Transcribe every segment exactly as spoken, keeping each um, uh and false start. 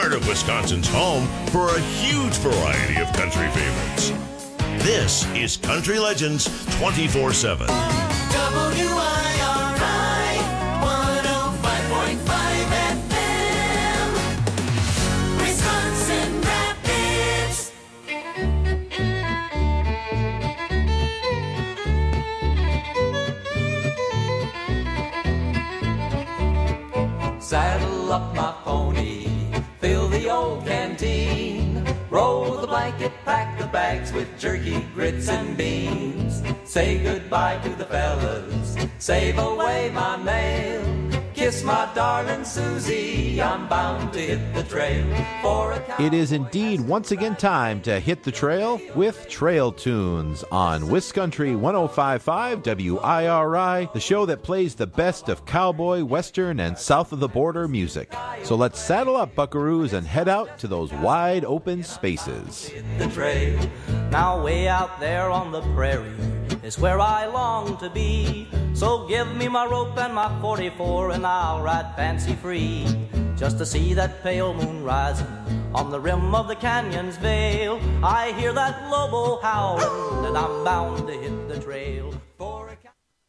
part of Wisconsin's home for a huge variety of country favorites. This is Country Legends twenty-four seven. W I R I one oh five point five F M, Wisconsin Rapids. Saddle up my pony, fill the old canteen, roll the blanket, pack the bags with jerky, grits, and beans. Say goodbye to the fellas, save away my mail. Kiss my darling Susie, I'm bound to hit the trail for a It is indeed once again time to hit the trail with Trail Tunes on Wiscountry one oh five point five W I R I, the show that plays the best of cowboy, western, and south of the border music. So let's saddle up, buckaroos, and head out to those wide open spaces. Hit the trail. Now way out there on the prairie is where I long to be. So give me my rope and my forty-four and I'll ride fancy free, just to see that pale moon rising on the rim of the canyon's veil. I hear that lobo howling and I'm bound to hit the trail for a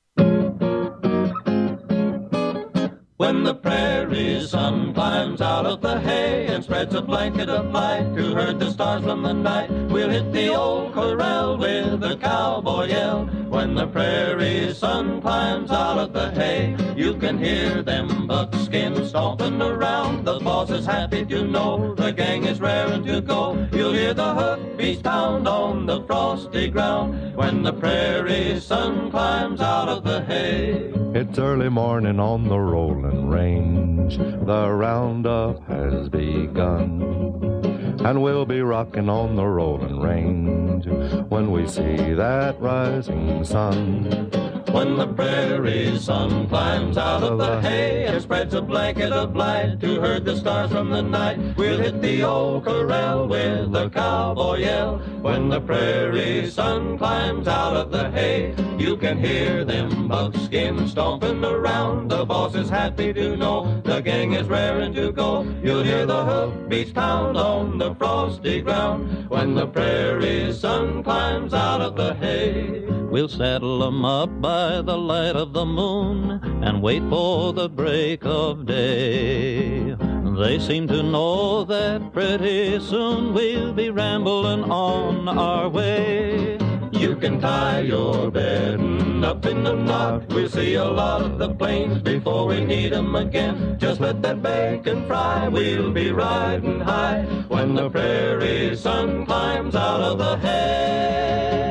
When the prairie sun climbs out of the hay and spreads a blanket of light to herd the stars from the night, we'll hit the old corral with a cowboy yell. When the prairie sun climbs out of the hay, you can hear them buckskins stomping around. The boss is happy to know the gang is raring to go. You'll hear the hoofbeats pound on the frosty ground when the prairie sun climbs out of the hay. It's early morning on the rolling range. The roundup has begun, and we'll be rocking on the rolling range when we see that rising sun. When the prairie sun climbs out of the hay and spreads a blanket of light to herd the stars from the night, we'll hit the old corral with a cowboy yell. When the prairie sun climbs out of the hay, you can hear them buckskins stomping around. The boss is happy to know the gang is raring to go. You'll hear the hoofbeats pound on the frosty ground when the prairie sun climbs out of the hay. We'll saddle 'em up by the light of the moon and wait for the break of day. They seem to know that pretty soon we'll be rambling on our way. You can tie your bedding up in the knot. We'll see a lot of the plains before we need 'em again. Just let that bacon fry, we'll be riding high when the prairie sun climbs out of the hay.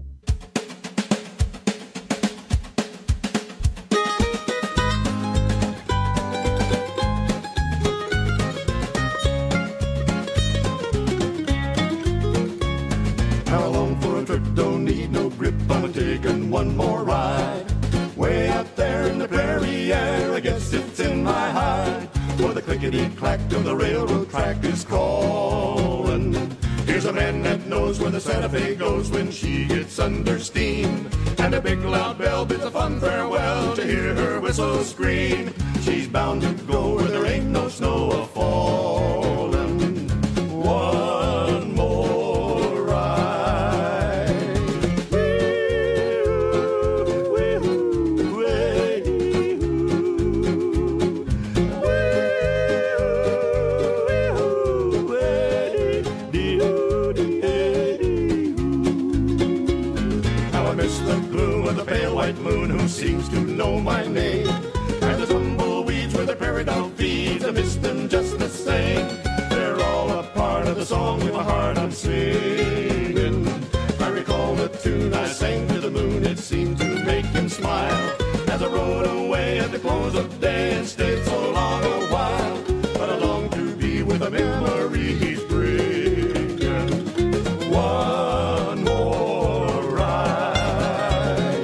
How long for a trip, don't need no grip, I'm taking one more ride. Way out there in the prairie air, I guess it's in my hide. For the clickety-clack of the railroad track is calling. Here's a man that knows where the Santa Fe goes when she gets under steam. And a big loud bell bids a fond farewell to hear her whistle scream. She's bound to go where there ain't no snow a-falling. One more ride. How I miss the gloom of the pale white moon who seems to know my name. And the tumbleweeds where the prairie dog feeds, I miss them just the same. They're all a part of the song with my heart I'm singing. I recall the tune I sang to the moon, it seemed to make him smile. As I rode away at the close of day and stayed so long a while. But I long to be with a memory he's bringing. One more ride.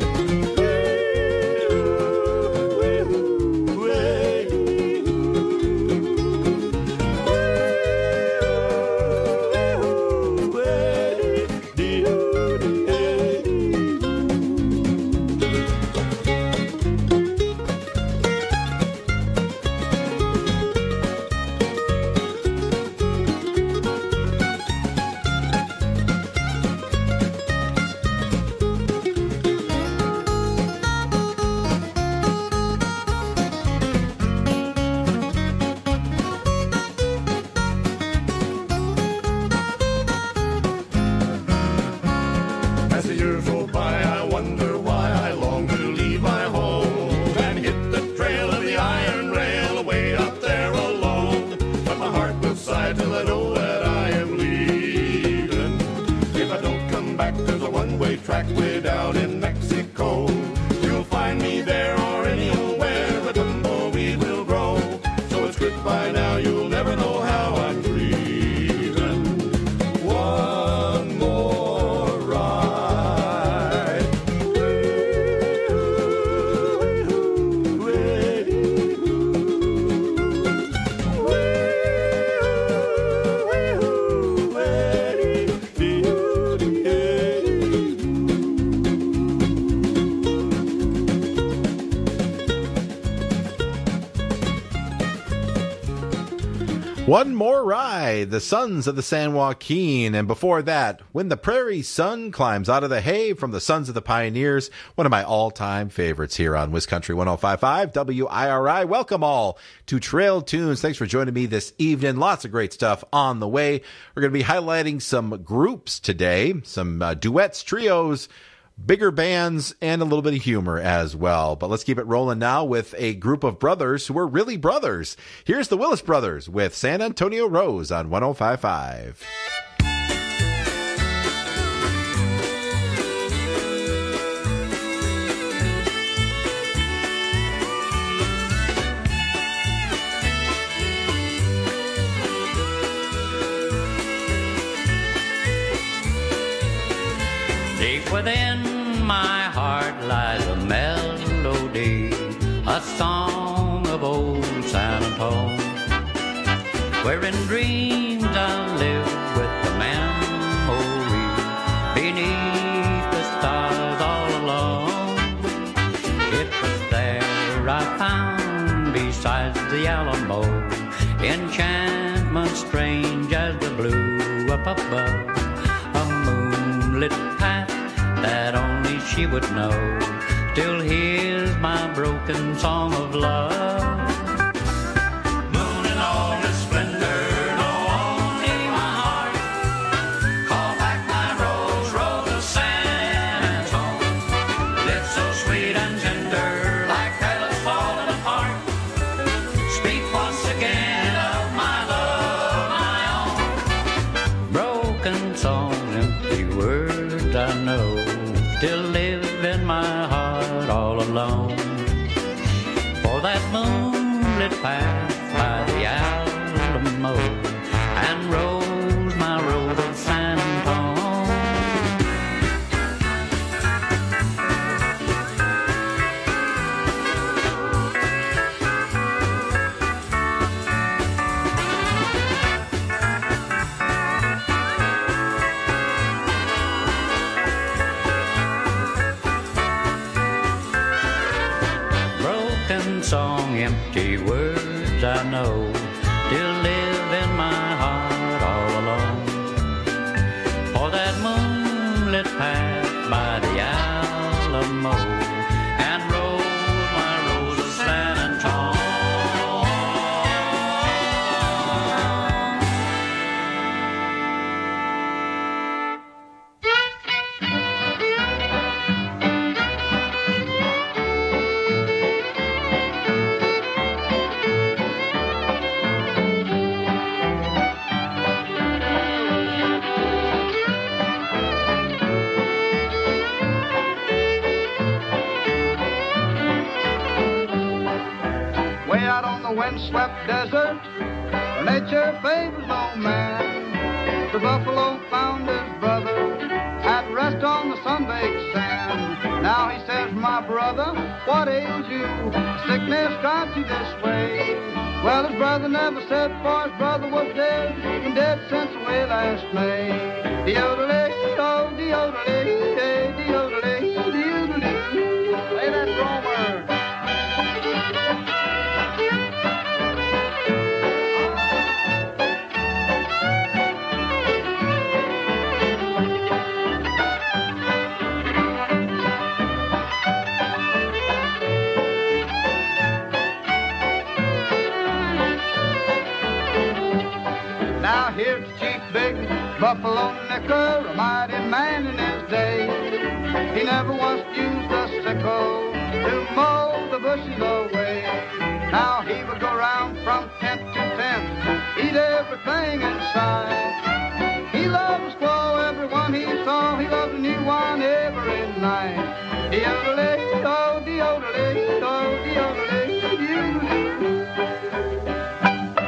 by now you'll never know how I'm grieving. One more ride. One More Ride, the Sons of the San Joaquin. And before that, When the Prairie Sun Climbs Out of the Hay from the Sons of the Pioneers, one of my all-time favorites here on Wiscountry one oh five point five W I R I. Welcome all to Trail Tunes. Thanks for joining me this evening. Lots of great stuff on the way. We're going to be highlighting some groups today, some uh, duets, trios, bigger bands, and a little bit of humor as well. But let's keep it rolling now with a group of brothers who are really brothers. Here's the Willis Brothers with San Antonio Rose on one oh five point five. Deep within my heart lies a melody, a song of old San Antone, where in dreams I live with the memory beneath the stars all alone. It was there I found beside the Alamo enchantment strange as the blue up above, a moonlit path that only she would know. Still hears my broken song of love. Moon in all her splendor, know only my heart. Call back my rose, rose of San Antone. Lips so sweet and tender, like petals falling apart. Speak once again of my love, my own. Broken song, empty words I know, still live in my heart all alone. For that moonlit path by the Alamo and rose, my rose of San Antone. Song, empty words I know, still live in my heart all alone. For that moonlit path by the Alamo and rose, my rose of San Antone. Windswept desert, where nature favors no man. The buffalo found his brother at rest on the sun-baked sand. Now he says, my brother, what ails you? Sickness drives you this way. Well, his brother never said, for his brother was dead, and dead since away last May. De-yodelay, oh, de-yodelay, de-yodelay, de-yodelay. Play that dromer. Now here's the chief big buffalo nicker, a mighty man in his day. He never once used a sickle to mow the bushes away. Now he would go round from tent to tent, eat everything in sight. He loved to squaw everyone he saw, he loved a new one every night. De-yodelay, oh, de-yodelay, oh, de-yodelay, de-yodelay.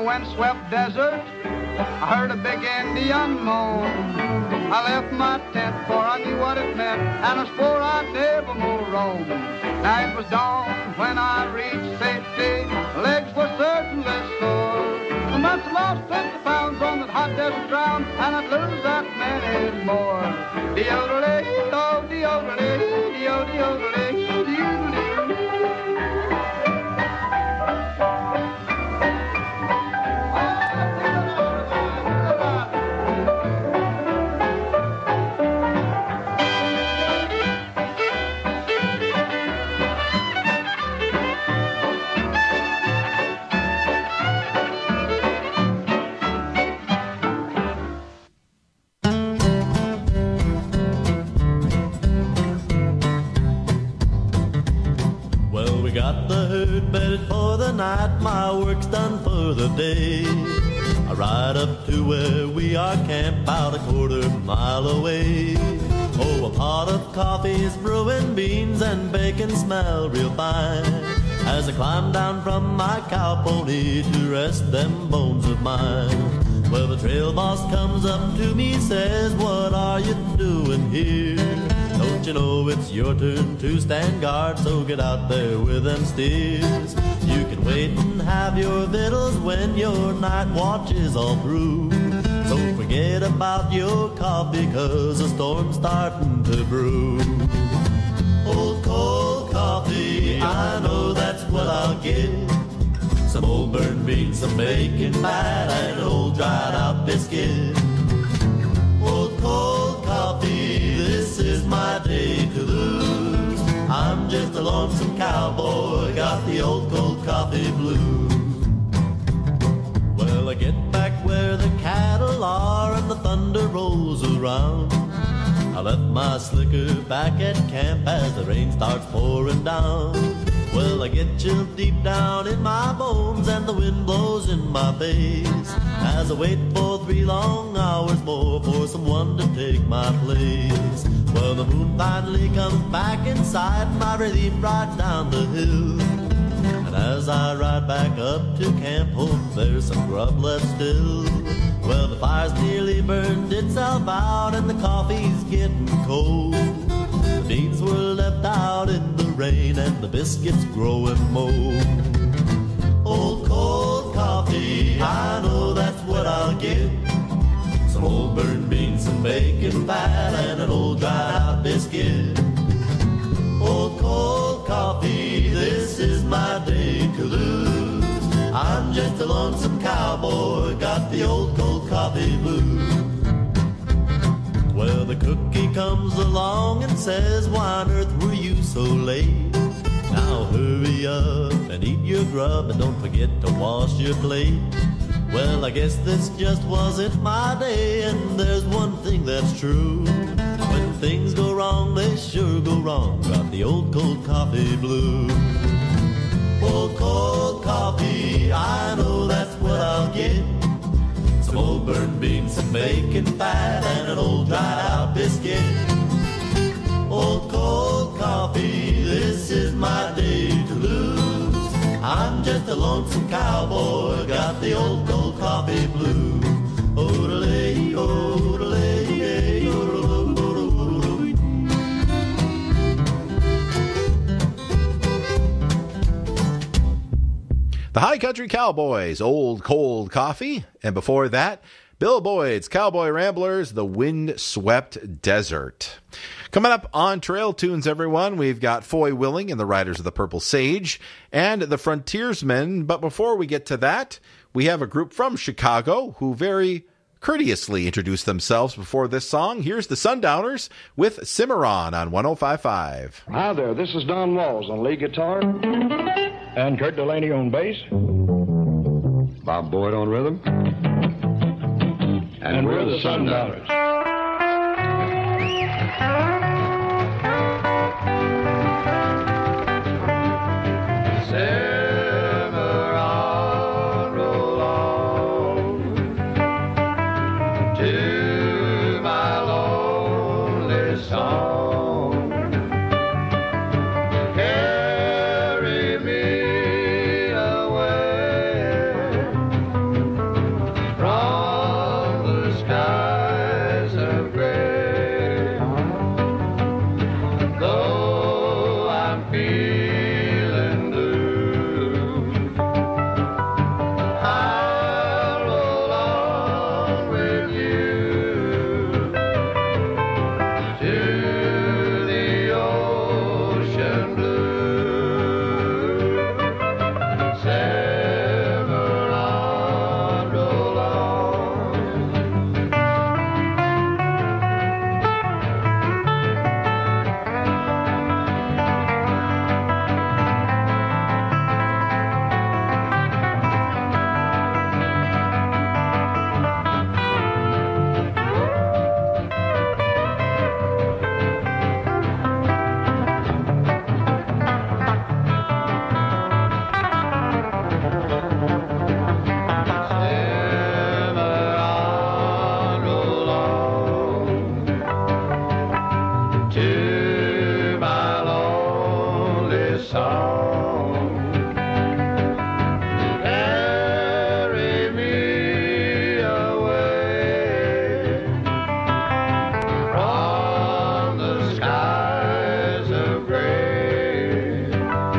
windswept desert, I heard a big Indian moan. I left my tent, for I knew what it meant, and I swore I'd never more roam. Now it was dawn when I reached safety, legs were certainly sore. I must have lost fifty pounds on that hot desert ground, and I'd lose that many more. De-o-de-lay-o, de-o-de-lay, de-o-de-o-de-lay, de-o-de-o-de-lay. Got the herd bedded for the night, my work's done for the day. I ride up to where we are camped, about a quarter mile away. Oh, a pot of coffee is brewing, beans and bacon smell real fine, as I climb down from my cow pony to rest them bones of mine. Well, the trail boss comes up to me, says, what are you doing here? Don't you know it's your turn to stand guard, so get out there with them steers. You can wait and have your victuals when your night watch is all through. So forget about your coffee, cause a storm's starting to brew. Old cold coffee, I know that's what I'll get. Some old burnt beans, some bacon fat, and an old dried out biscuit. Old cold coffee, this is my day to lose. I'm just a lonesome cowboy, got the old cold coffee blues. Well, I get back where the cattle are and the thunder rolls around. I left my slicker back at camp as the rain starts pouring down. Well, I get chilled deep down in my bones and the wind blows in my face, as I wait for three long hours more for someone to take my place. Well, the moon finally comes back in sight, my relief rides down the hill, and as I ride back up to camp, hope there's some grub left still. Well, the fire's nearly burned itself out and the coffee's getting cold. The beans were left out in the rain and the biscuits growing mold. Old cold coffee, I know that's what I'll get. Some old burnt beans, some bacon fat, and an old dried out biscuit. Old cold coffee, this is my day to lose. I'm just a lonesome cowboy, got the old cold coffee blues. Well, the cookie comes along and says, why on earth were you so late? Now hurry up and eat your grub and don't forget to wash your plate. Well, I guess this just wasn't my day, and there's one thing that's true. When things go wrong, they sure go wrong, got the old cold coffee blues. Old cold coffee, I know that's what I'll get. Some old burnt beans, some bacon fat, and an old dried out biscuit. Old cold coffee, this is my day to lose. I'm just a lonesome cowboy, got the old cold coffee blues. Oh-de-lay, oh-de-lay, oh-de-lay. The High Country Cowboys, Old Cold Coffee, and before that, Bill Boyd's Cowboy Ramblers, The Wind-Swept Desert. Coming up on Trail Tunes, everyone, we've got Foy Willing and the Riders of the Purple Sage and the Frontiersmen. But before we get to that, we have a group from Chicago who very courteously introduced themselves before this song. Here's the Sundowners with Cimarron on one oh five point five. Hi there, this is Don Walls on lead guitar and Kurt Delaney on bass. Bob Boyd on rhythm. And, and we're, we're the Sundowners. Cimarron, roll on to my lonely song. Carry me away song. Carry me away from the skies of gray.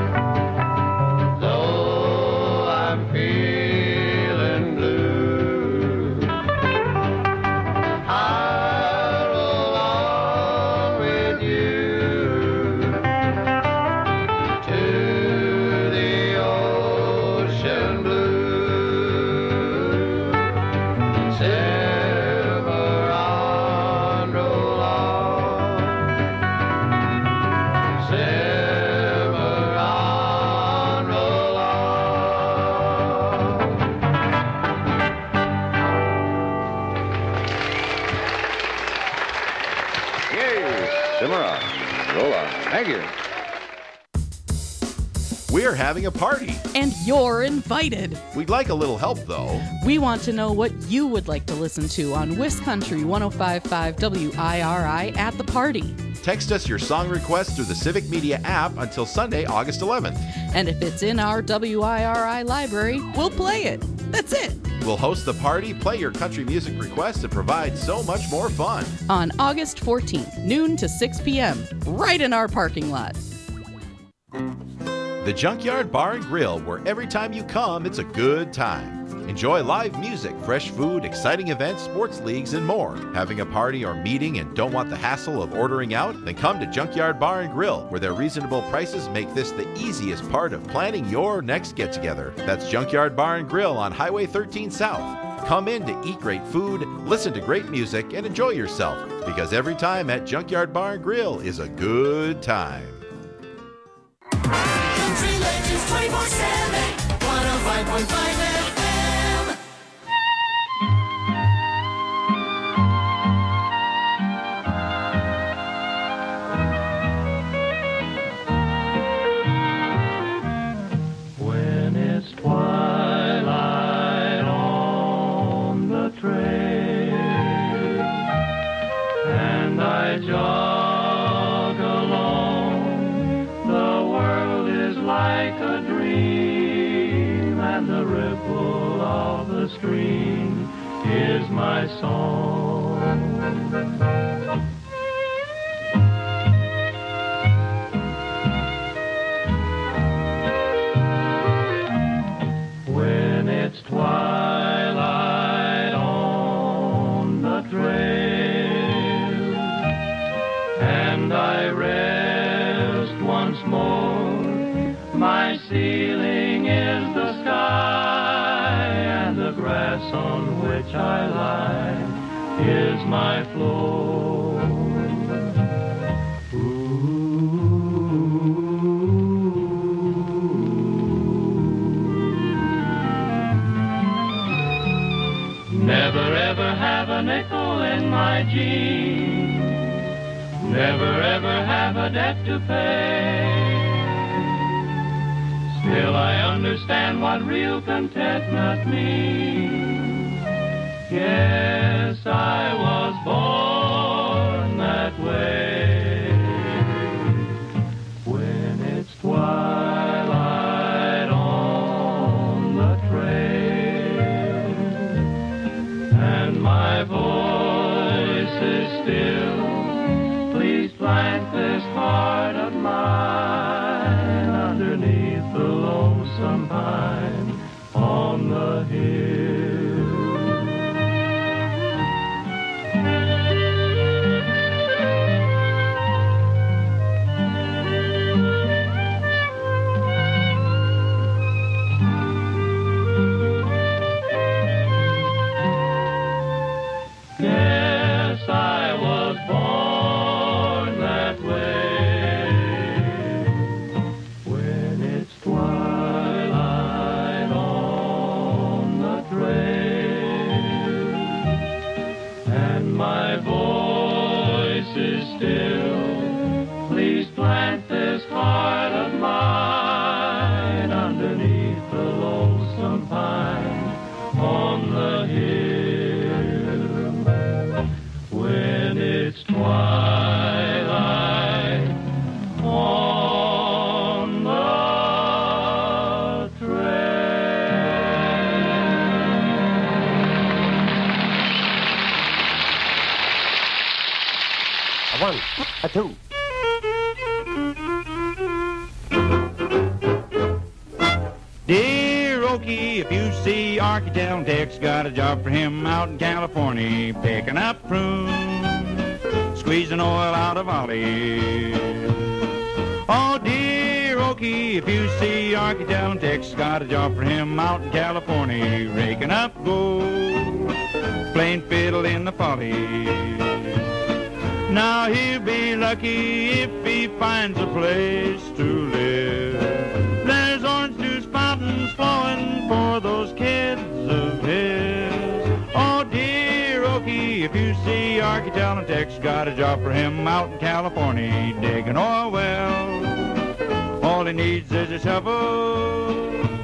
Though I'm feeling blue, I'll roll on with you to the ocean blue. Silver on, roll on. Silver on, roll on. Yay! Simmer on. Roll on. Thank you. We're having a party. And you're invited. We'd like a little help, though. We want to know what you would like to listen to on Wisc Country ten fifty-five W I R I at the party. Text us your song request through the Civic Media app until Sunday, August eleventh. And if it's in our W I R I library, we'll play it. That's it. We'll host the party, play your country music requests, and provide so much more fun. On August fourteenth, noon to six p.m., right in our parking lot. The Junkyard Bar and Grill, where every time you come, it's a good time. Enjoy live music, fresh food, exciting events, sports leagues, and more. Having a party or meeting and don't want the hassle of ordering out? Then come to Junkyard Bar and Grill, where their reasonable prices make this the easiest part of planning your next get-together. That's Junkyard Bar and Grill on Highway thirteen South. Come in to eat great food, listen to great music, and enjoy yourself, because every time at Junkyard Bar and Grill is a good time. Country Legends twenty-four seven, one oh five point five F M. When it's twilight on the trail and I jog along, the world is like a dream, and the ripple of the stream is my song. When it's twilight on the trail and I rest once more, my ceiling is the sky, and the grass on which I lie is my floor. Never ever have a nickel in my jeans, never ever have a debt to pay. Still I understand what real contentment means. Yes, I was born that way. When it's twilight on the trail and my voice is still, please plant this heart of mine underneath the lonesome pine on the hill. one, a two. Dear Okie, if you see Arky, tell him Tex got a job for him out in California, picking up prunes, squeezing oil out of olives. Oh, dear Okie, if you see Arky, tell him Tex got a job for him out in California, raking up gold, playing fiddle in the follies. Now he'll be lucky if he finds a place to live. There's orange juice fountains flowing for those kids of his. Oh, dear Okie, if you see Arky, tell him Tex got a job for him out in California, digging oil wells. All he needs is a shovel.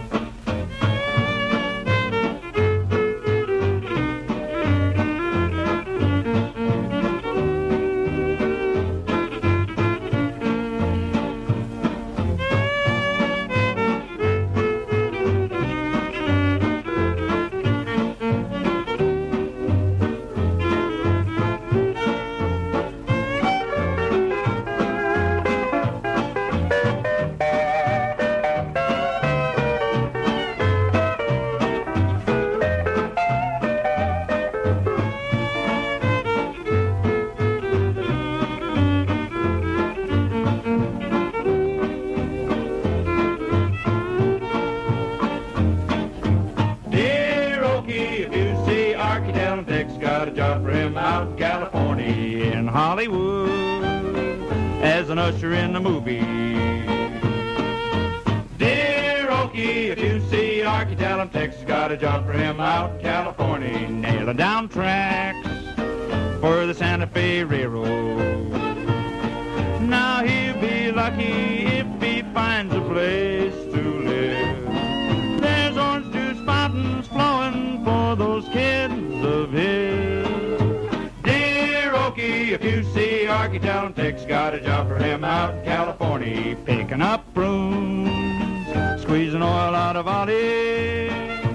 Usher in the movie. Dear Okie, if you see Arky, tell him Tex got a job for him out in California, nailing down tracks for the Santa Fe Railroad. Now he'll be lucky if he finds a place to live. There's orange juice fountains flowing for those kids of his. If you see Arky, tell him Tex got a job for him out in California, picking up prunes, squeezing oil out of olives.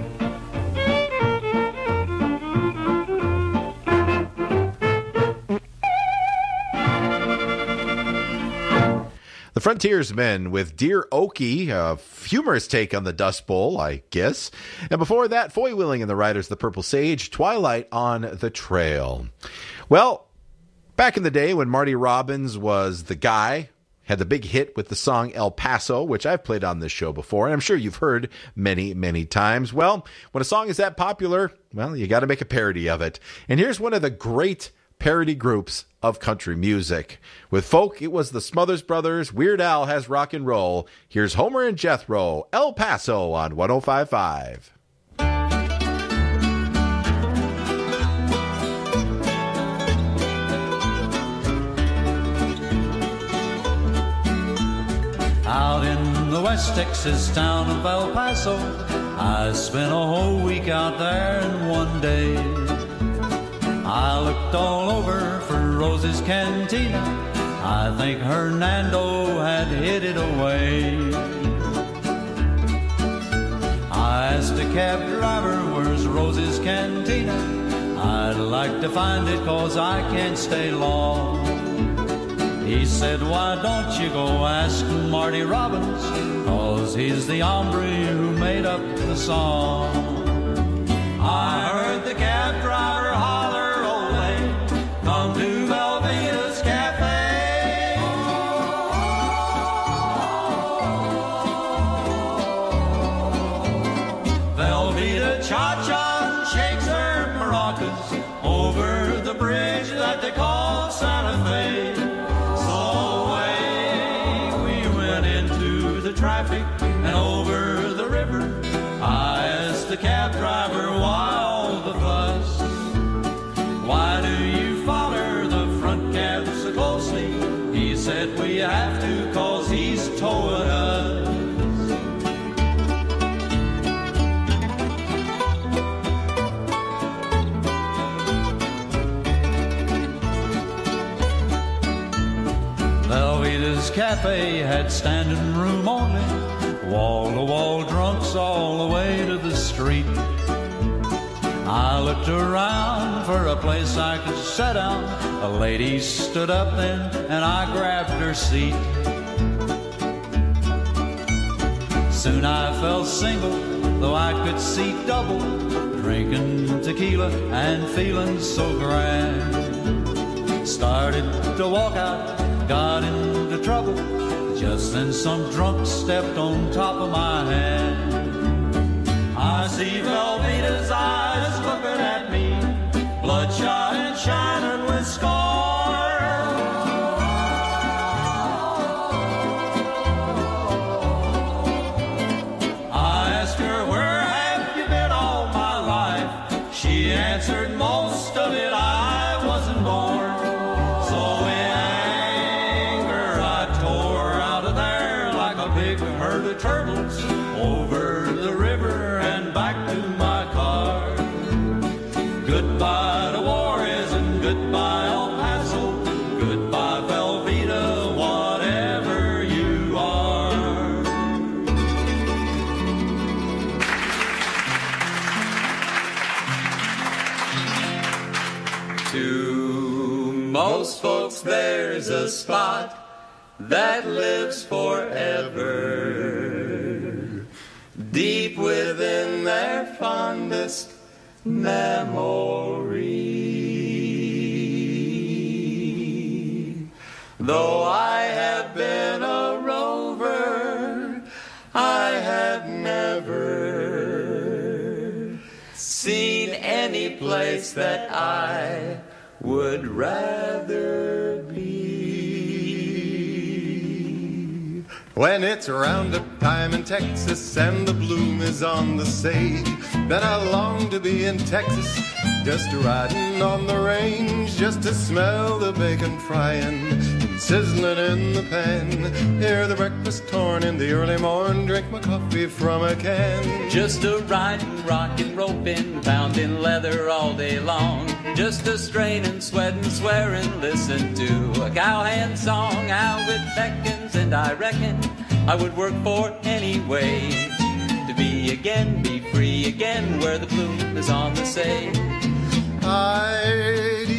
The Frontiersmen with Dear Okie, a humorous take on the Dust Bowl, I guess. And before that, Foy Willing and the Riders of the Purple Sage, Twilight on the Trail. Well, back in the day when Marty Robbins was the guy, had the big hit with the song El Paso, which I've played on this show before, and I'm sure you've heard many, many times. Well, when a song is that popular, well, you got to make a parody of it. And here's one of the great parody groups of country music. With folk, it was the Smothers Brothers. Weird Al has rock and roll. Here's Homer and Jethro, El Paso on one oh five point five. Out in the West Texas town of El Paso, I spent a whole week out there in one day. I looked all over for Rosie's Cantina. I think Hernando had hid it away. I asked a cab driver, where's Rosie's Cantina? I'd like to find it 'cause I can't stay long. He said, why don't you go ask Marty Robbins, 'cause he's the hombre who made up the song. I heard the cab driver holler, ole, come to Velveeta's Cafe. Velveeta cha-cha shakes her maracas over the bridge that they call Santa Fe. Traffic and over the river, I asked the cab driver, why all the fuss? Why do you follow the front cab so closely? He said, we have to 'cause he's towing us. Velveeta's Cafe had standing room only, wall-to-wall drunks all the way to the street. I looked around for a place I could sit down. A lady stood up then, and I grabbed her seat. Soon I fell single, though I could see double, drinking tequila and feeling so grand. Started to walk out, got into trouble. Just then some drunk stepped on top of my hand. I see Velveeta's eyes looking at me, bloodshot and shining with scorn. I asked her, where have you been all my life? She answered, most of it I wasn't born. So in anger I tore out of there like a big herd of turtles over the river and back to my car. Goodbye to Juarez and goodbye El Paso. Goodbye Velveeta, whatever you are. To most folks there's a spot that lives forever, deep within their fondest memory. Though I have been a rover, I have never seen any place that I would rather be. When it's roundup time in Texas and the bloom is on the sage, then I long to be in Texas, just riding on the range, just to smell the bacon frying, sizzling in the pan, hear the breakfast torn in the early morn, drink my coffee from a can. Just a riding, rockin', roping, pounding leather all day long, just a strainin', sweatin', swearing, listen to a cowhand song. How it beckons, and I reckon I would work for any wage to be again, be free again, where the bloom is on the sage. I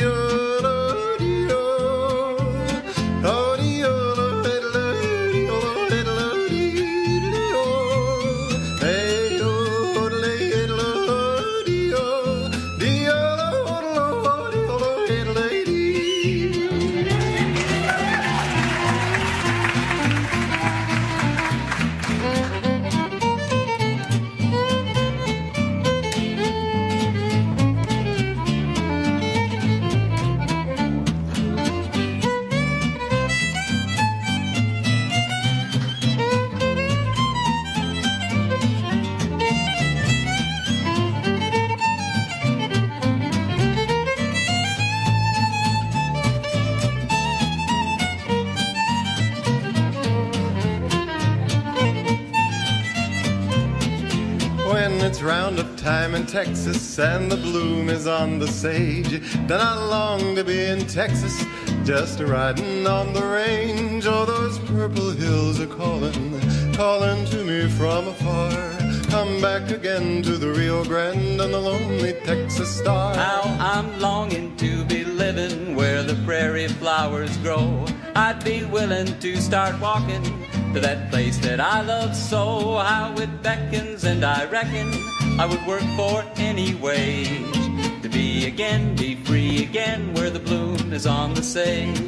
it's roundup time in Texas and the bloom is on the sage, then I long to be in Texas, just riding on the range. Oh, those purple hills are calling, calling to me from afar. Come back again to the Rio Grande and the lonely Texas star. How I'm longing to be living where the prairie flowers grow. I'd be willing to start walking to that place that I love so. How it beckons, and I reckon I would work for any wage to be again, be free again, where the bloom is on the sage.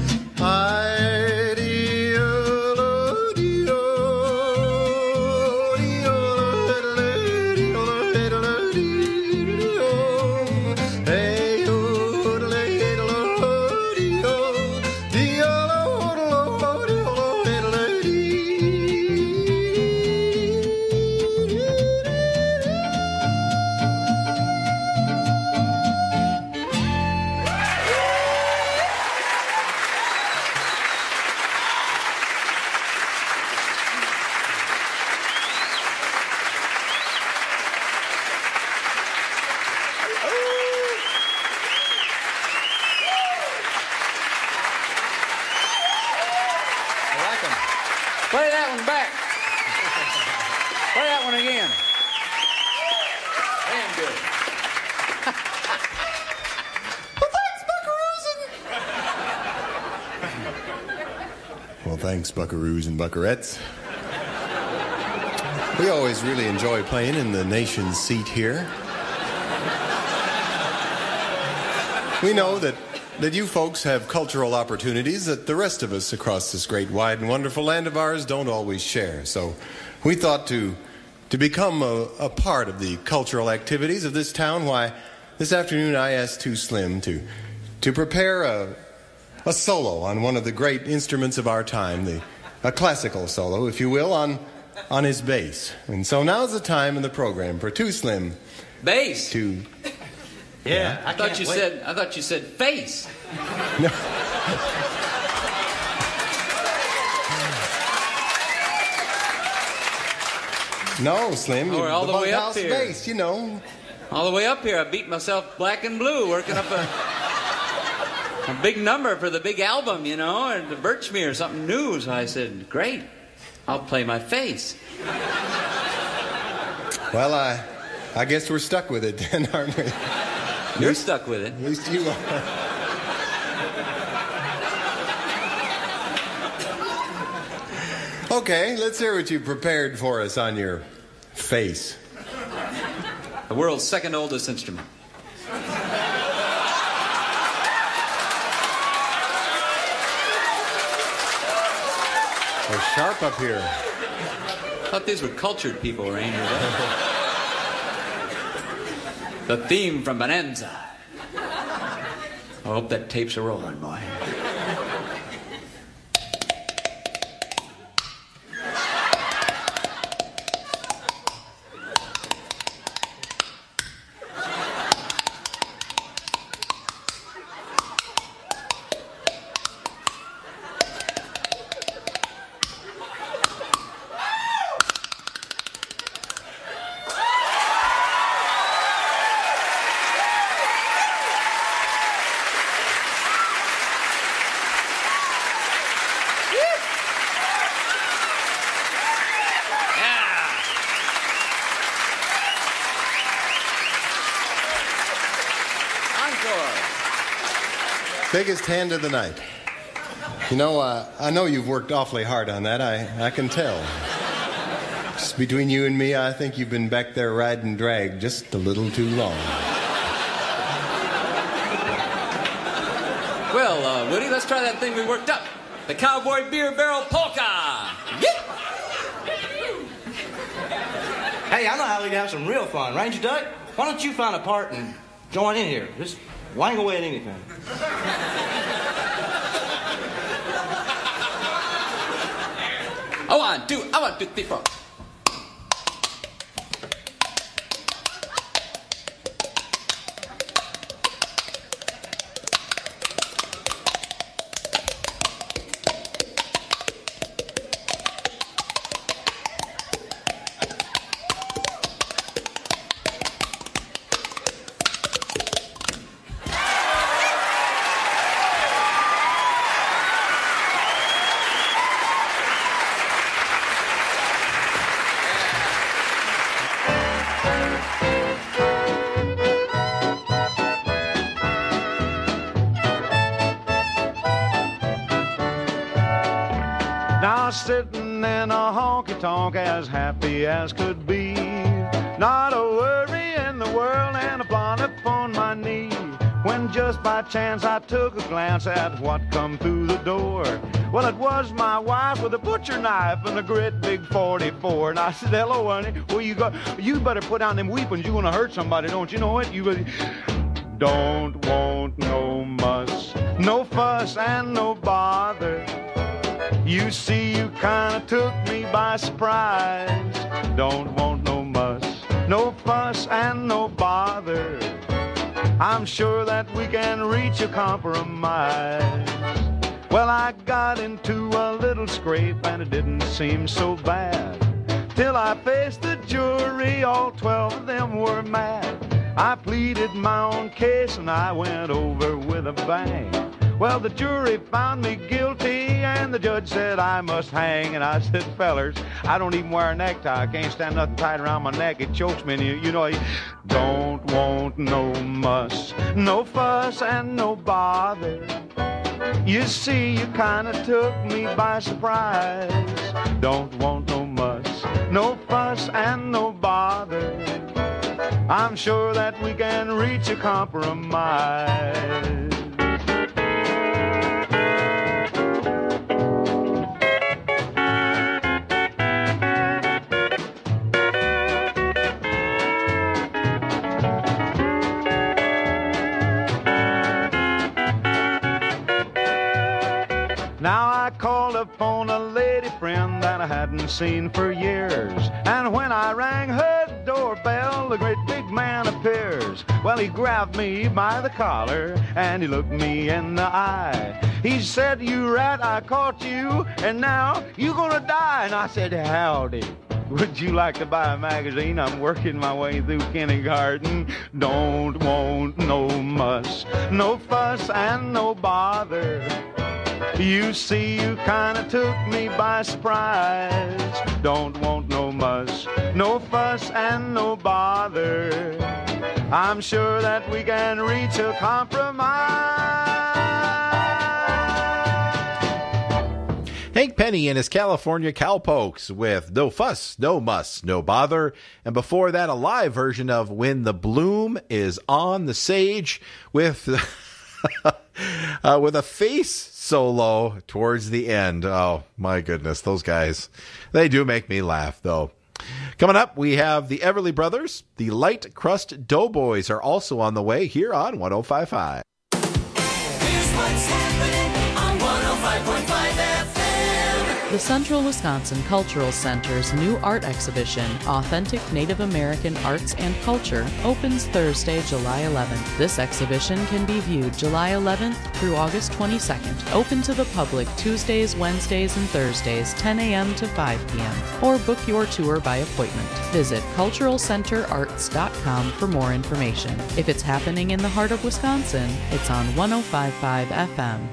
Play that one back. Play that one again. Damn good. Well, thanks, buckaroos and buckarettes. We always really enjoy playing in the nation's seat here. We know that, that you folks have cultural opportunities that the rest of us across this great, wide, and wonderful land of ours don't always share. So we thought to, to become a, a part of the cultural activities of this town, why, this afternoon I asked Too Slim to, to prepare a, a solo on one of the great instruments of our time, the, a classical solo, if you will, on, on his bass. And so now's the time in the program for Too Slim. Bass? To... Yeah, I thought you wait. said. I thought you said face. No. No, Slim. We're all the, the way up here. Bass, you know. All the way up here. I beat myself black and blue working up a, a big number for the big album, you know, and the Birchmere or something new. So I said, "Great, I'll play my face." Well, I, I guess we're stuck with it then, aren't we? You're stuck with it. At least you are. Okay, let's hear what you prepared for us on your face. The world's second oldest instrument. We're sharp up here. I thought these were cultured people, Ranger. The theme from Bonanza. I hope that tape's a rolling, boy. Biggest hand of the night. You know, uh, I know you've worked awfully hard on that. I, I can tell. Just between you and me, I think you've been back there riding drag just a little too long. Well, uh, Woody, let's try that thing we worked up. The Cowboy Beer Barrel Polka. Yeah. Hey, I know how we can have some real fun. Ranger Duck, why don't you find a part and join in here? Just wang away at anything. I want to, I want to, three, four. Sitting in a honky-tonk as happy as could be. Not a worry in the world and a blonde upon my knee. When just by chance I took a glance at what come through the door. Well, it was my wife with a butcher knife and a great big forty-four. And I said, hello, honey, where you go? You better put down them weapons. You're gonna hurt somebody, don't you know it? You better... Don't want no muss, no fuss and no bother. You see, you kinda took me by surprise. Don't want no muss, no fuss and no bother. I'm sure that we can reach a compromise. Well, I got into a little scrape and it didn't seem so bad. Till I faced the jury, all twelve of them were mad. I pleaded my own case and I went over with a bang. Well, the jury found me guilty and the judge said I must hang. And I said, fellers, I don't even wear a necktie. I can't stand nothing tight around my neck. It chokes me. And you, you know, you don't want no muss, no fuss and no bother. You see, you kinda took me by surprise. Don't want no muss, no fuss, and no bother. I'm sure that we can reach a compromise. Now I called upon a lady friend that I hadn't seen for years, and when I rang her doorbell, the great big man appears. Well, he grabbed me by the collar and he looked me in the eye. He said, "You rat, I caught you, and now you gonna die." And I said, "Howdy. Would you like to buy a magazine? I'm working my way through kindergarten. Don't want no muss, no fuss, and no bother. You see, you kinda took me by surprise. Don't want no muss, no fuss, and no bother. I'm sure that we can reach a compromise." Hank Penny and his California Cowpokes with No Fuss, No Muss, No Bother. And before that, a live version of When the Bloom is on the Sage with, uh, with a face solo towards the end. Oh, my goodness. Those guys, they do make me laugh, though. Coming up, we have the Everly Brothers. The Light Crust Doughboys are also on the way here on one oh five point five. Here's what's happening on one oh five point five F M. The Central Wisconsin Cultural Center's new art exhibition, Authentic Native American Arts and Culture, opens Thursday, July eleventh. This exhibition can be viewed July eleventh through August twenty-second. Open to the public Tuesdays, Wednesdays, and Thursdays, ten a.m. to five p.m. Or book your tour by appointment. Visit cultural center arts dot com for more information. If it's happening in the heart of Wisconsin, it's on one oh five point five F M.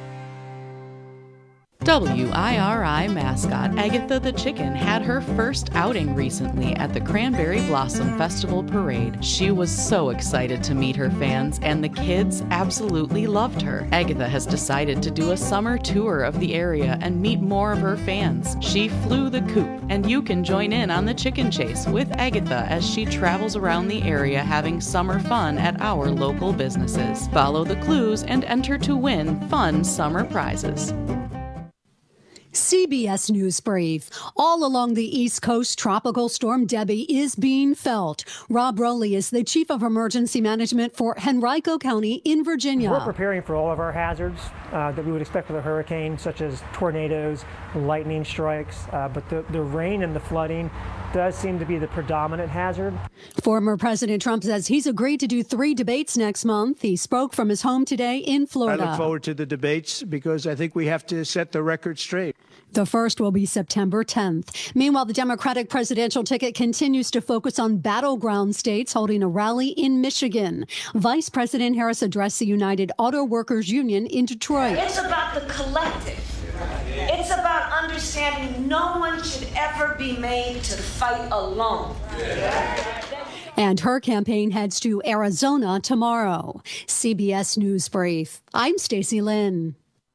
W I R I mascot Agatha the Chicken had her first outing recently at the Cranberry Blossom Festival Parade. She was so excited to meet her fans, and the kids absolutely loved her. Agatha has decided to do a summer tour of the area and meet more of her fans. She flew the coop, and you can join in on the chicken chase with Agatha as she travels around the area having summer fun at our local businesses. Follow the clues and enter to win fun summer prizes. C B S News Brief. All along the East Coast, Tropical Storm Debbie is being felt. Rob Rowley is the Chief of Emergency Management for Henrico County in Virginia. We're preparing for all of our hazards uh, that we would expect with a hurricane, such as tornadoes, lightning strikes, uh, but the, the rain and the flooding does seem to be the predominant hazard. Former President Trump says he's agreed to do three debates next month. He spoke from his home today in Florida. I look forward to the debates because I think we have to set the record straight. The first will be September tenth. Meanwhile, the Democratic presidential ticket continues to focus on battleground states, holding a rally in Michigan. Vice President Harris addressed the United Auto Workers Union in Detroit. It's about the collective. It's about understanding no one should ever be made to fight alone. And her campaign heads to Arizona tomorrow. C B S News Brief. I'm Stacy Lynn.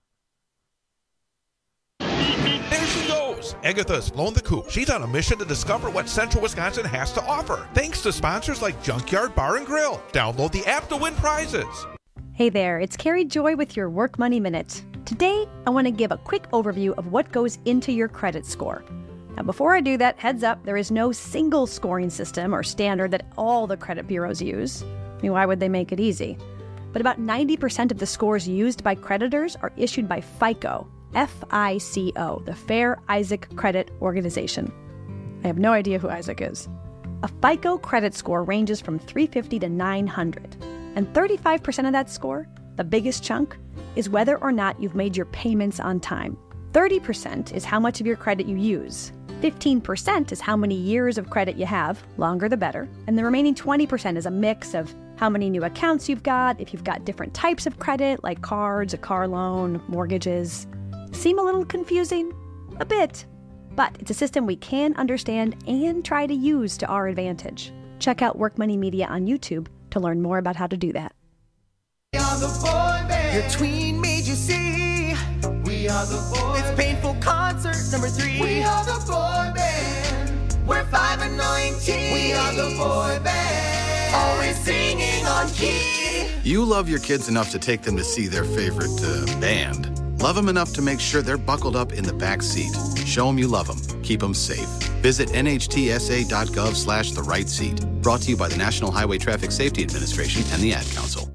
There she goes. Agatha's flown the coop. She's on a mission to discover what Central Wisconsin has to offer. Thanks to sponsors like Junkyard Bar and Grill. Download the app to win prizes. Hey there, it's Carrie Joy with your Work Money Minute. Today, I want to give a quick overview of what goes into your credit score. Now, before I do that, heads up, there is no single scoring system or standard that all the credit bureaus use. I mean, why would they make it easy? But about ninety percent of the scores used by creditors are issued by FICO, F I C O, the Fair Isaac Credit Organization. I have no idea who Isaac is. A FICO credit score ranges from three fifty to nine hundred, and thirty-five percent of that score, the biggest chunk, is whether or not you've made your payments on time. thirty percent is how much of your credit you use. fifteen percent is how many years of credit you have, longer the better, and the remaining twenty percent is a mix of how many new accounts you've got, if you've got different types of credit, like cards, a car loan, mortgages. Seem a little confusing? A bit. But it's a system we can understand and try to use to our advantage. Check out Work Money Media on YouTube to learn more about how to do that. You're the boy band. Your tween made you see We are the boys. It's Painful Concert number three. We are the boy band. We're five and nineteen. We are the boy band. Always singing on key. You love your kids enough to take them to see their favorite uh, band. Love them enough to make sure they're buckled up in the back seat. Show them you love them. Keep them safe. Visit nhtsa.gov slash the right seat. Brought to you by the National Highway Traffic Safety Administration and the Ad Council.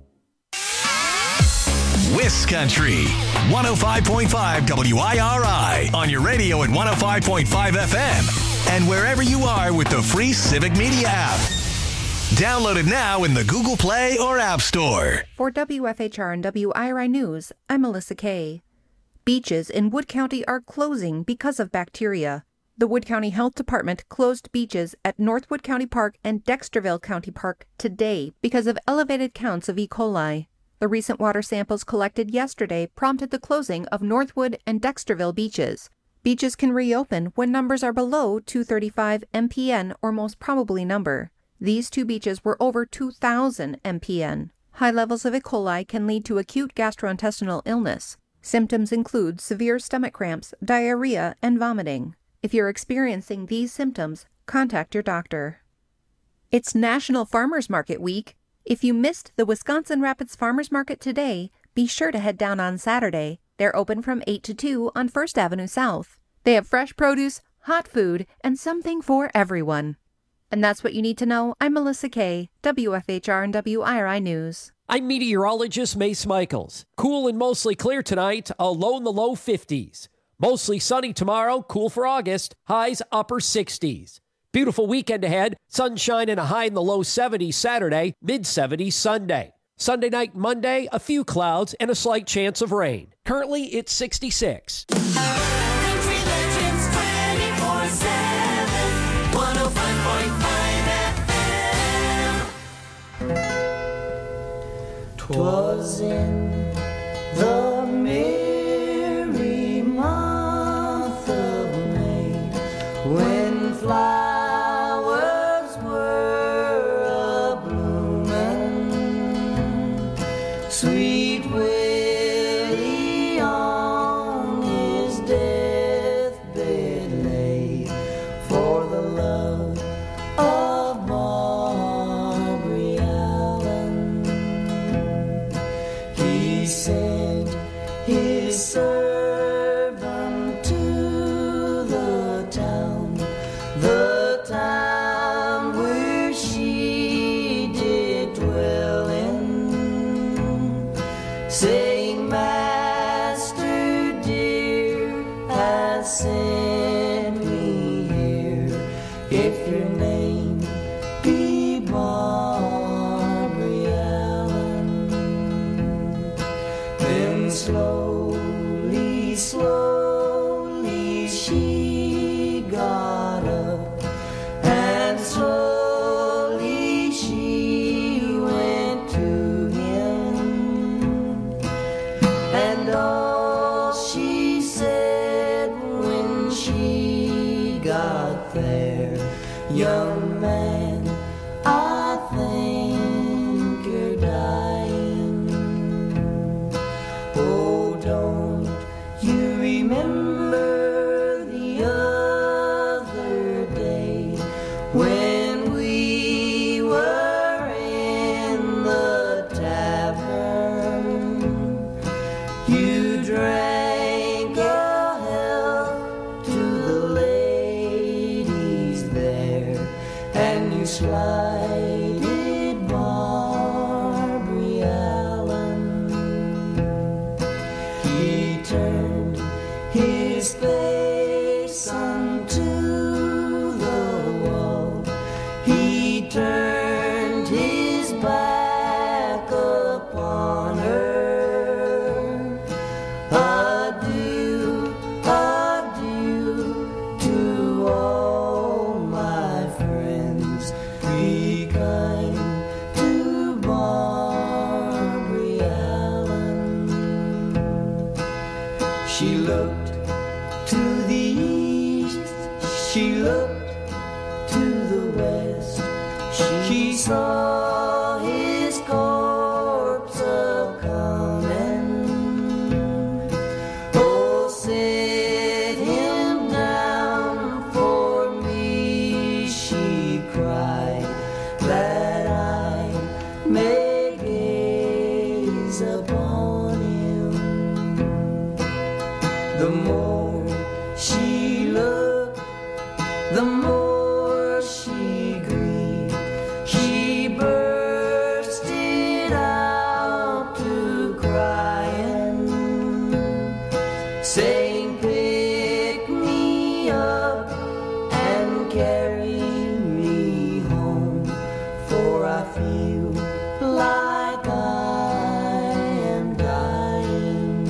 Wiscountry, one oh five point five W I R I, on your radio at one oh five point five F M, and wherever you are with the free Civic Media app. Download it now in the Google Play or App Store. For W F H R and W I R I News, I'm Melissa Kay. Beaches in Wood County are closing because of bacteria. The Wood County Health Department closed beaches at Northwood County Park and Dexterville County Park today because of elevated counts of E. coli. The recent water samples collected yesterday prompted the closing of Northwood and Dexterville beaches. Beaches can reopen when numbers are below two thirty-five M P N or most probably number. These two beaches were over two thousand M P N. High levels of E. coli can lead to acute gastrointestinal illness. Symptoms include severe stomach cramps, diarrhea, and vomiting. If you're experiencing these symptoms, contact your doctor. It's National Farmers Market Week. If you missed the Wisconsin Rapids Farmers Market today, be sure to head down on Saturday. They're open from eight to two on First Avenue South. They have fresh produce, hot food, and something for everyone. And that's what you need to know. I'm Melissa Kay, W F H R and W I R I News. I'm meteorologist Mace Michaels. Cool and mostly clear tonight, a low in the low fifties. Mostly sunny tomorrow, cool for August, highs upper sixties. Beautiful weekend ahead, sunshine and a high in the low seventies Saturday, mid seventies Sunday. Sunday night, Monday, a few clouds and a slight chance of rain. Currently, it's sixty-six. Country Legends twenty-four seven, one oh five point five F M. 'Twas in the merry month of May when flowers were a-bloomin', sweet Willie on his deathbed lay for the love of Barbary Allen. He sent his servant to the town, the town where she did dwell in, saying, Master dear has sent me here, if your name be Barbary Allen. Then slowly, slowly she got up, and slowly she went to him, and all she said when she got there, young man, I think you're dying. Oh, don't you remember the other day when we were in the tavern? You drank a health to the ladies there, and you slighted Barbary Allen. He turned his face unto the wall. He turned his back upon her. Adieu, adieu to all my friends. Be kind to Barbary Allen. She looked to the east, she looked to the west. She saw his corpse a-comin'. Oh, the more she grieved. She bursted out to crying, saying, pick me up and carry me home, for I feel like I am dying.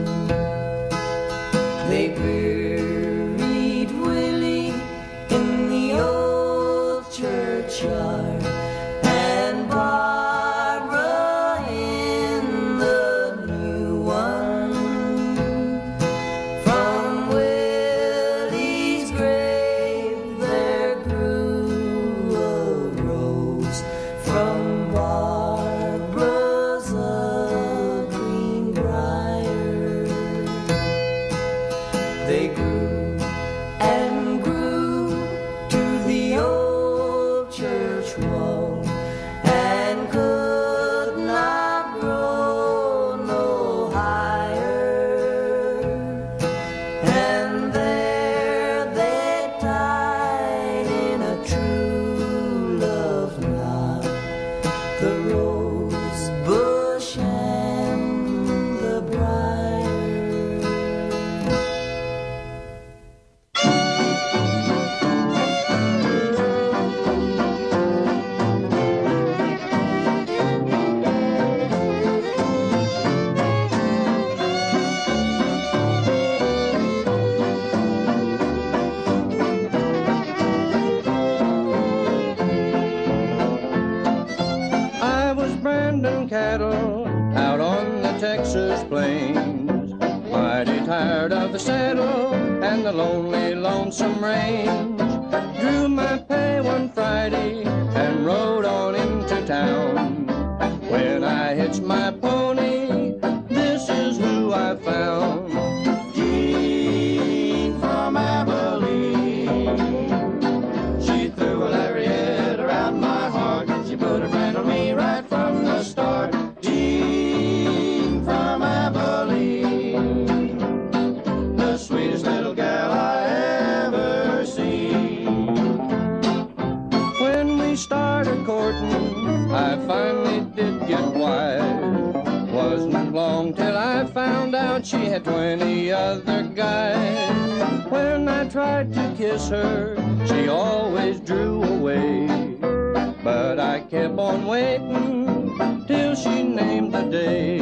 They buried Willie in the old churchyard, and Barbara in the new one. From Willie's grave there grew a rose, from Barbara's a green briar. They grew and grew to the old church wall, and could not grow no higher. And there they tied in a true love knot the rose bush and the briar. I was branding cattle out on the Texas plains, mighty tired of the saddle and the lonely, lonesome range. Drew my pay one Friday and rode on into town. When I hitched my pony, this is who I found. Jean from Abilene. She threw a lariat around my heart. She put a brand on me right from the start. Jean from Abilene, the sweetest little gal I ever seen. When we started courting, I finally did get wise. Wasn't long till I found out she had twenty other guys. When I tried to kiss her, she always drew away. But I kept on waiting till she named the day.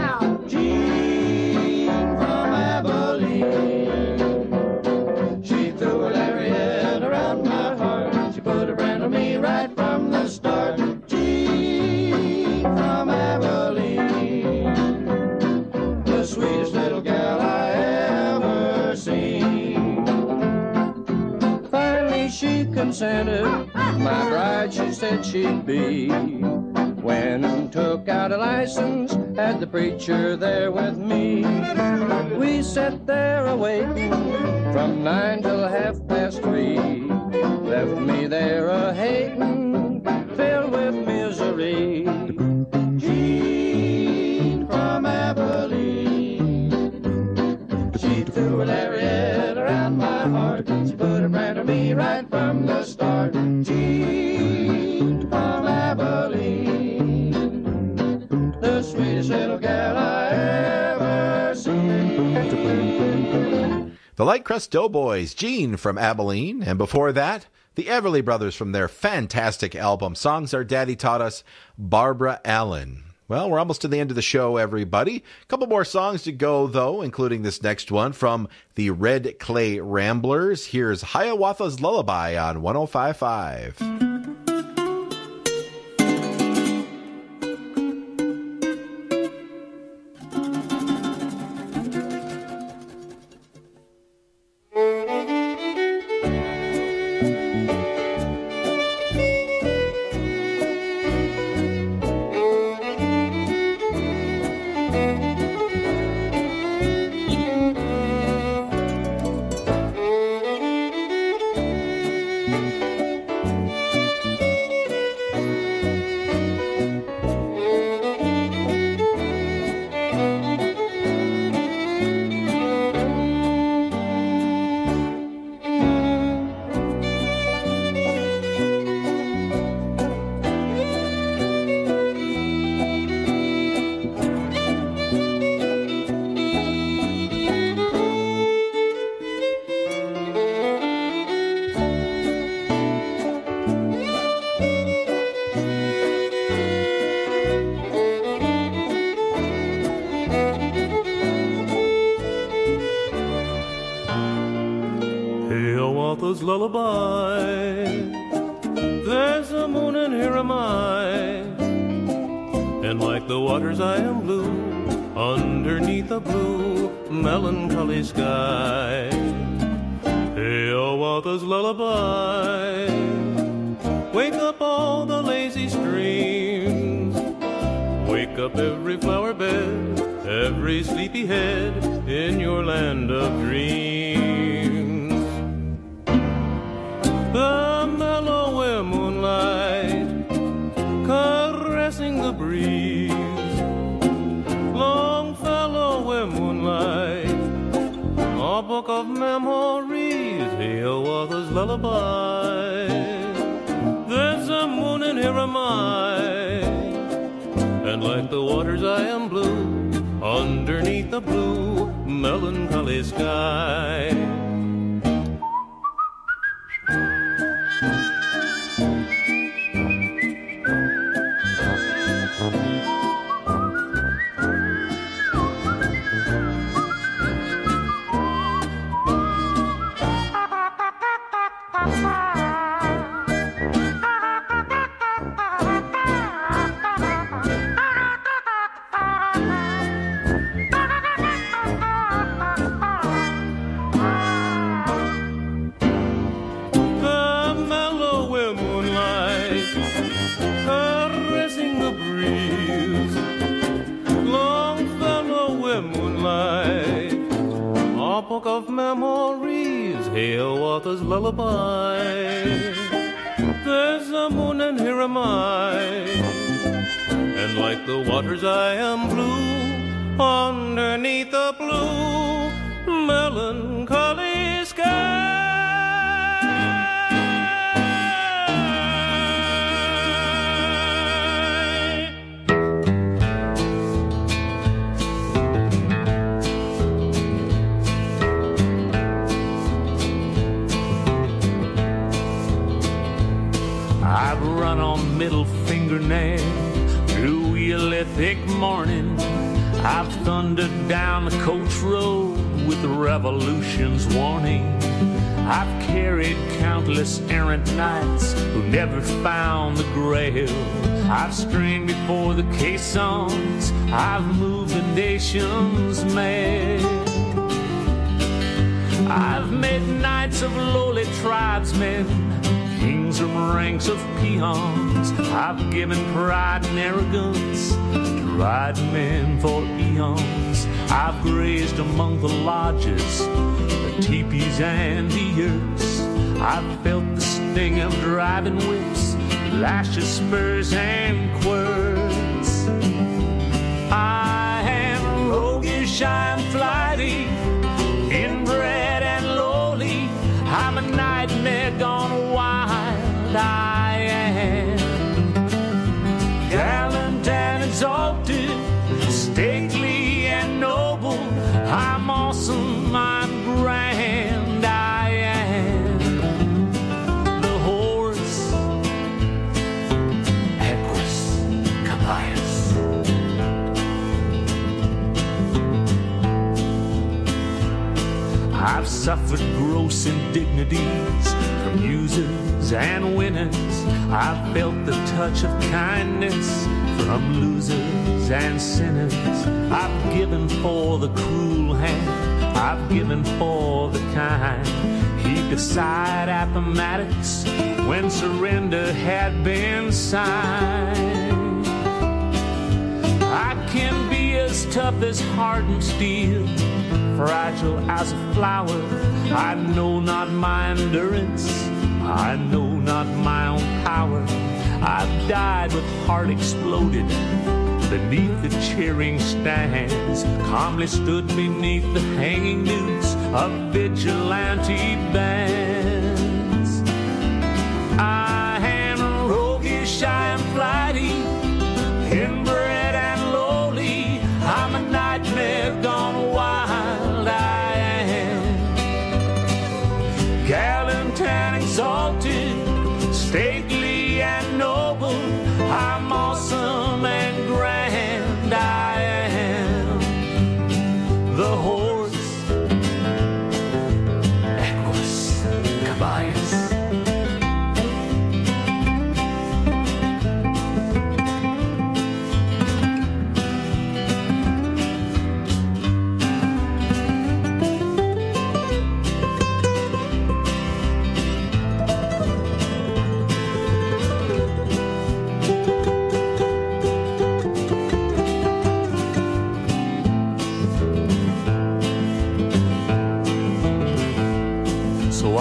Jean from Abilene. She threw a lariat around my heart. She put a brand on me right from the start. Jean from Abilene, the sweetest little gal I ever seen. Finally she consented, my bride she said she'd be. Went and took out a license, had the preacher there with me. We sat there a-waiting from nine till half past three. Left me there a-hating, filled with misery. Jean from Abilene, she threw a lariat around my heart. She put a brand on me right from the start. Jean from Abilene, the sweetest little gal I ever seen. The Light Crust Doughboys, Jean from Abilene, and before that, the Everly Brothers from their fantastic album, Songs Our Daddy Taught Us, Barbara Allen. Well, we're almost to the end of the show, everybody. A couple more songs to go, though, including this next one from the Red Clay Ramblers. Here's Hiawatha's Lullaby on one oh five point five. Hiawatha's lullaby. There's a moon and here am I, and like the waters I am blue, underneath a blue, melancholy sky. Hiawatha's lullaby. Wake up all the lazy streams, wake up every flower bed, every sleepy head in your land of dreams. The mellow moonlight caressing the breeze, Longfellow moonlight, a book of memories, Hiawatha's lullaby. There's a moon and here am I, and like the waters I am blue, underneath the blue, melancholy sky. Of memories, Hiawatha's lullaby. There's a moon and here am I, and like the waters I am blue, underneath the blue, melancholy sky. I've run on middle fingernail through wheel thick morning. I've thundered down the coach road with the revolution's warning. I've carried countless errant knights who never found the grail. I've strained before the caissons, I've moved the nation's mail. I've made knights of lowly tribesmen, kings from ranks of peons. I've given pride and arrogance to riding men for eons. I've grazed among the lodges, the teepees and the yurts. I've felt the sting of driving whips, lashes, spurs, and quirts. I am roguish, I am flighty, inbred and lowly. I'm a nightmare gone wild, I am. Gallant and exalted, stately and noble, I'm awesome, I'm grand, I am. The horse, Equus Caius. I've suffered gross indignities from users and winners. I've felt the touch of kindness from losers and sinners. I've given for the cruel hand, I've given for the kind. Heaped aside Appomattox when surrender had been signed. I can be as tough as hardened steel, fragile as a flower. I know not my endurance, I know not my own power. I've died with heart exploded beneath the cheering stands, calmly stood beneath the hanging noose of vigilante bands. I am roguish, I am flighty, inbred and lowly. I'm a nightmare gone wild, I am. Gallant and exalted, stately and noble, I'm awesome and grand, I am. The horse, Equus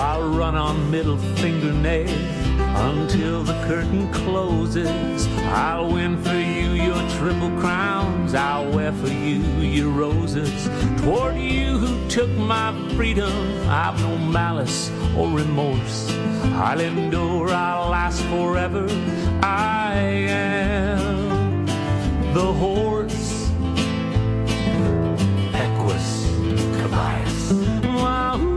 I'll run on middle fingernail until the curtain closes. I'll win for you your triple crowns. I'll wear for you your roses. Toward you who took my freedom, I've no malice or remorse. I'll endure, I'll last forever. I am the horse, Equus Caballus. Wow.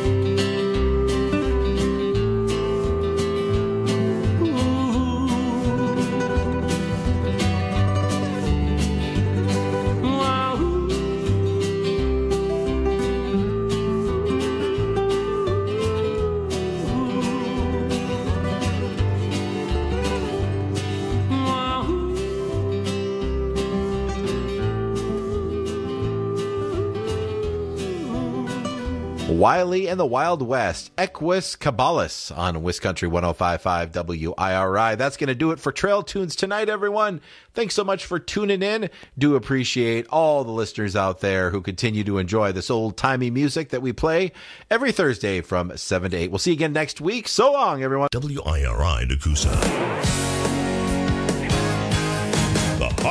Wiley and the Wild West, Equus Caballus on Wisk Country one oh five point five W I R I. That's going to do it for Trail Tunes tonight, everyone. Thanks so much for tuning in. Do appreciate all the listeners out there who continue to enjoy this old-timey music that we play every Thursday from seven to eight. We'll see you again next week. So long, everyone. W I R I Nakusa.